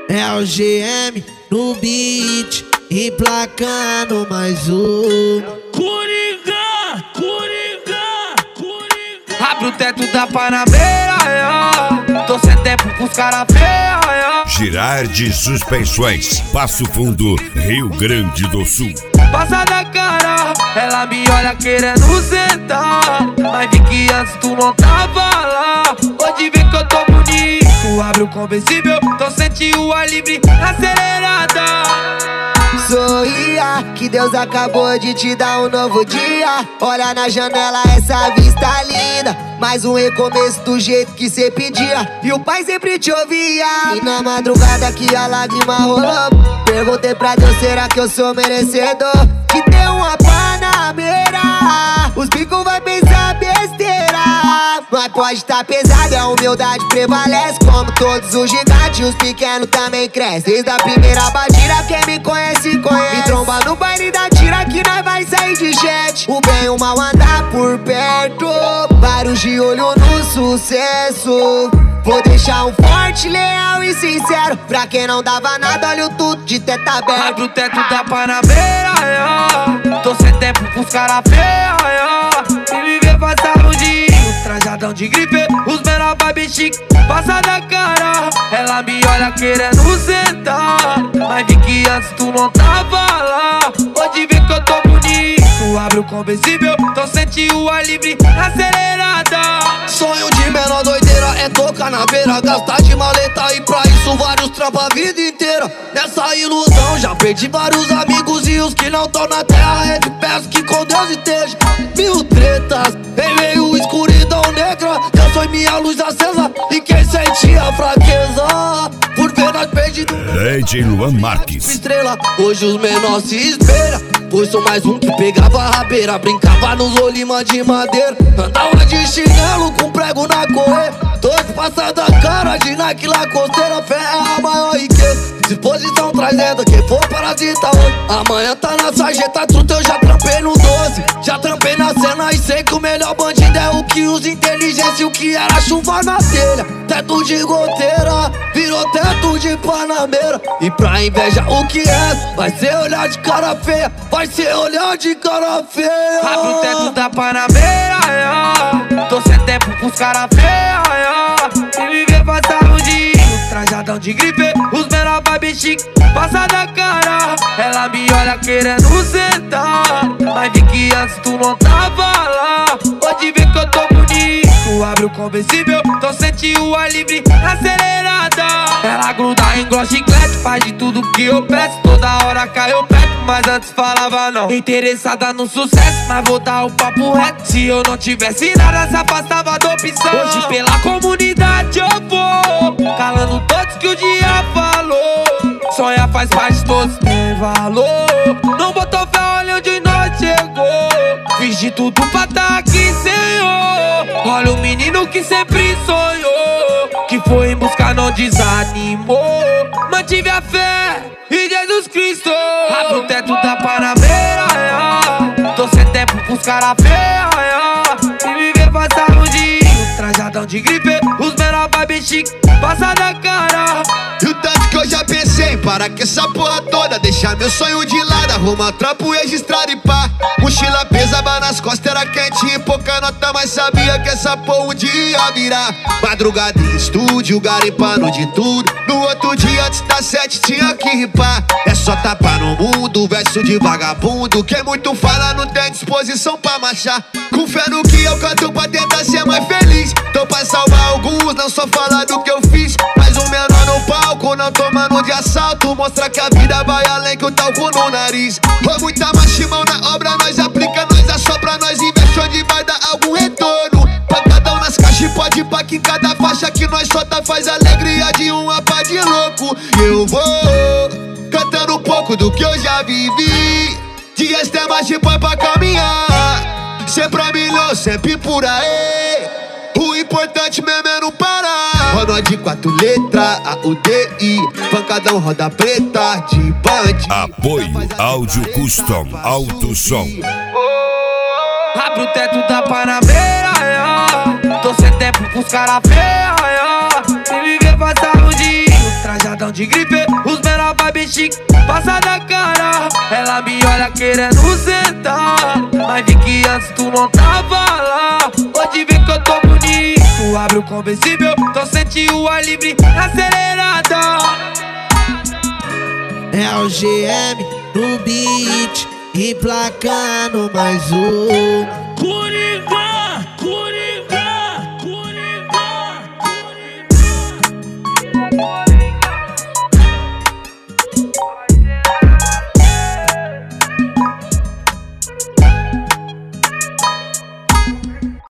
É o GM no beat, emplacando mais um. Coringa, Coringa, Coringa. Abre o teto da Panamera, tô sem tempo pros cara feia. Girardi Suspensões, Passo Fundo, Rio Grande do Sul. Passa da cara, ela me olha querendo sentar, mas vi que antes tu não tava lá. Hoje vê que eu tô bonito, abre o conversível, tô sentindo o ar livre acelerada. Sorria, que Deus acabou de te dar um novo dia. Olha na janela essa vista linda, mais um recomeço do jeito que cê pedia, e o pai sempre te ouvia. E na madrugada que a lágrima rolou, perguntei pra Deus, será que eu sou merecedor de ter uma Panamera? Os bicos vai pensar besteira, mas pode tá pesado, a humildade prevalece. Como todos os gigantes, os pequenos também crescem. Desde a primeira batida, quem me conhece, conhece. Me tromba no baile da tira que nós vai sair de jet. O bem e o mal andar por perto, vários de olho no sucesso. Vou deixar um forte, leal e sincero pra quem não dava nada, olha o tudo de teto aberto. Abre o teto da Panamera, tô sem tempo pros cara feia. E me vê passar o dia, trajadão de grife, os menor baby chique, passa da cara. Ela me olha querendo sentar, mas vi que antes tu não tava lá. Hoje vê que eu tô bonito, abre o conversível, tô sentindo o ar livre acelerada. Sonho de menor doideira é tocar na beira, gastar de maleta e pra isso vários trampos a vida inteira. Nessa ilusão já perdi vários amigos e os que não tão na terra é de peço que com Deus esteja. Mil tretas em meio escuridão negra, eu sou minha luz acesa e quem sente a fraqueza por ver nós perdidos. DJ Luan Marques. Estrela, hoje os menores se espera, pois sou mais um que pegava a rabeira, brincava nos olimas de madeira, andava de chinelo com prego na correia. Dois passada cara de Nike Lacosteira, fé é a maior riqueza. Disposição trazendo quem for parasita hoje. Amanhã tá na sarjeta, truta, eu já trampei no 12. Já trampei na cena e sei que o melhor bandido é o que usa inteligência e o que era chuva na telha. Teto de goteira, virou teto de Panamera. E pra inveja o que é, vai ser olhar de cara feia, vai ser olhar de cara feia. Abre o teto da Panamera, tô sem tempo pros cara feia. E me vê passar o dia, trajadão de grife, os menor baby chique, passa da cara. Ela me olha querendo sentar, mas vi que antes tu não tava lá. Hoje vê que eu tô bonito, abre o conversível, tô sentindo o ar livre acelerada. Ela gruda em gloss chiclete, faz de tudo que eu peço, toda hora caiu perto, mas antes falava não. Interessada no sucesso, mas vou dar o papo reto. Se eu não tivesse nada, se afastava da opção. Hoje pela comunidade eu vou, calando todos que o dia falou. Sonhar faz parte, todos tem valor. Não botou fé, olha onde nós chegou. Fiz de tudo pra tá aqui, Senhor. Olha o menino que sempre sonhou, que foi em busca, não desanimou. Mantive a fé em Jesus Cristo. Abre o teto da Panamera, tô sem tempo pros cara feia. E me vê passar o dia, trajadão de grife, os menor baby chique, passa da cara. E o tanto que eu já pensei em parar com essa porra toda, deixar meu sonho de lado, arrumar trampo registrado e pá. Mochila pesava nas costas, era quente e pouca nota, mas sabia que essa porra um dia ia virar. Madrugada em estúdio, garimpando de tudo. No outro dia antes das 7 tinha que ripar. É só tapar no mundo, verso de vagabundo. Quem muito fala não tem disposição pra marchar. Com fé no que eu canto pra tentar ser mais feliz. Tô pra salvar alguns, não só falar do que eu fiz. Mas o menor no palco, não tomando de assalto, mostra que a vida vai além que o talco no nariz. Com muita machimão na obra, nós aplica, nós assopra, nós investe onde vai dar algum retorno. Pancadão nas caixas e pode pá que em cada faixa que nós solta faz alegria de uma pá de louco. E eu vou cantando um pouco do que eu já vivi. Dias tem mais de põe pra caminhar, sempre a milhão, sempre por aí. O importante mesmo é não parar. Roda de 4 letras, A-U-D-I, pancadão roda preta de band. Apoio Áudio Custom, Alto Som. Abre o teto da Panamera, tô sem tempo pros cara feia. E me vê passar o dia, trajadão de gripe. Os menor vibe chique, passa da cara. Ela me olha querendo sentar, mas vi que antes tu não tava lá. Pode ver que eu tô bonito, abre o conversível, então sente o ar livre acelerada. É o GM no beat, emplacando mais um. Coringa.